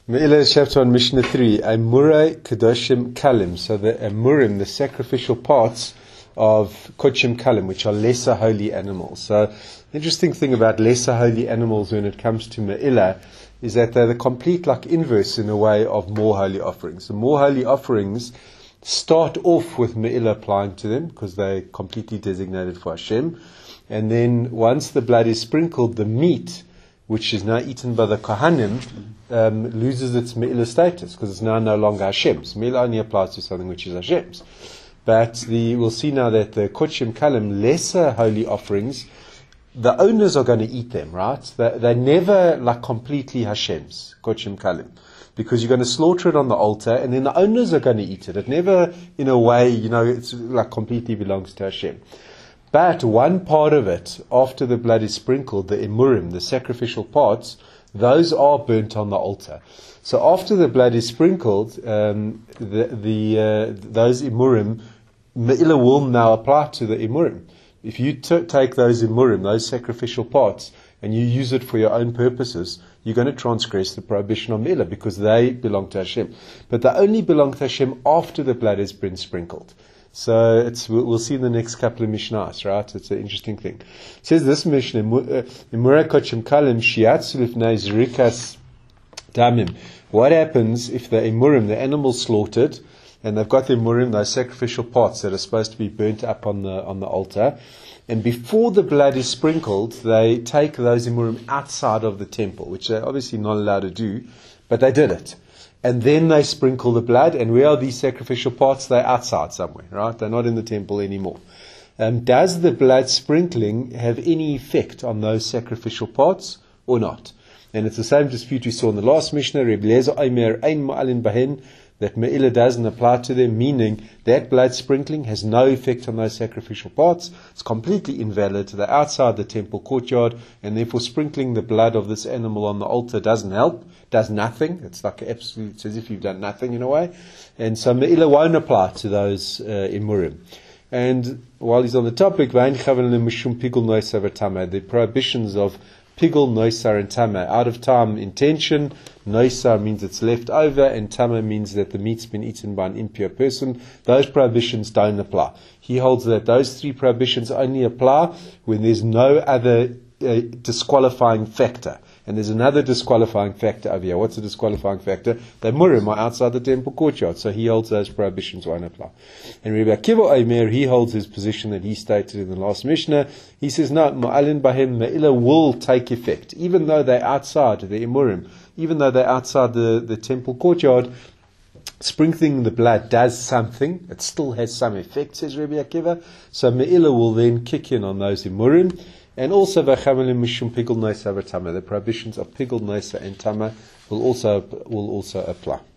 Me'ila chapter on Mishnah 3, Amurei Kedoshim Kalim. So the Amurim, the sacrificial parts of Kochim Kalim, which are lesser holy animals. So the interesting thing about lesser holy animals when it comes to Me'ila is that they're the complete inverse in a way of more holy offerings. The more holy offerings start off with Me'ila applying to them because they're completely designated for Hashem. And then once the blood is sprinkled, the meat, which is now eaten by the Kohanim, loses its Me'ila status because it's now no longer Hashem's. Me'ila only applies to something which is Hashem's. But we'll see now that the Kochim Kalim, lesser holy offerings, the owners are going to eat them, right? They're never completely Hashem's, Kochim Kalim. Because you're going to slaughter it on the altar and then the owners are going to eat it. It never, in a way, it's completely belongs to Hashem. But one part of it, after the blood is sprinkled, the imurim, the sacrificial parts, those are burnt on the altar. So after the blood is sprinkled, those imurim, Me'ila will now apply to the imurim. If you take those imurim, those sacrificial parts, and you use it for your own purposes, you're going to transgress the prohibition of Me'ila because they belong to Hashem. But they only belong to Hashem after the blood has been sprinkled. So we'll see in the next couple of Mishnahs, right? It's an interesting thing. It says this Mishnah, what happens if the imurim, the animals slaughtered, and they've got the imurim, those sacrificial parts that are supposed to be burnt up on the altar, and before the blood is sprinkled, they take those imurim outside of the temple, which they're obviously not allowed to do, but they did it. And then they sprinkle the blood, and where are these sacrificial parts? They're outside somewhere, right? They're not in the temple anymore. Does the blood sprinkling have any effect on those sacrificial parts or not? And it's the same dispute we saw in the last Mishnah, Reb Eliezer Omer ein ma'alin bahen, that Me'ila doesn't apply to them, meaning that blood sprinkling has no effect on those sacrificial parts. It's completely invalid. They're outside the temple courtyard, and therefore sprinkling the blood of this animal on the altar doesn't help, does nothing. It's it's as if you've done nothing in a way. And so Me'ila won't apply to those imurim. And while he's on the topic, the prohibitions of pigul, noisar, and tama. Out of time intention, noisar means it's left over, and tama means that the meat's been eaten by an impure person. Those prohibitions don't apply. He holds that those three prohibitions only apply when there's no other disqualifying factor. And there's another disqualifying factor over here. What's the disqualifying factor? The murim are outside the temple courtyard. So he holds those prohibitions won't apply. And Rabbi Akiva Omer, he holds his position that he stated in the last Mishnah. He says, no, Ma'alin Bahem, Me'ila will take effect. Even though they're outside the imurim, even though they're outside the temple courtyard, sprinkling the blood does something. It still has some effect, says Rabbi Akiva. So Me'ila will then kick in on those imurim. And also, the prohibitions of pigul, noisa, and tama will also apply.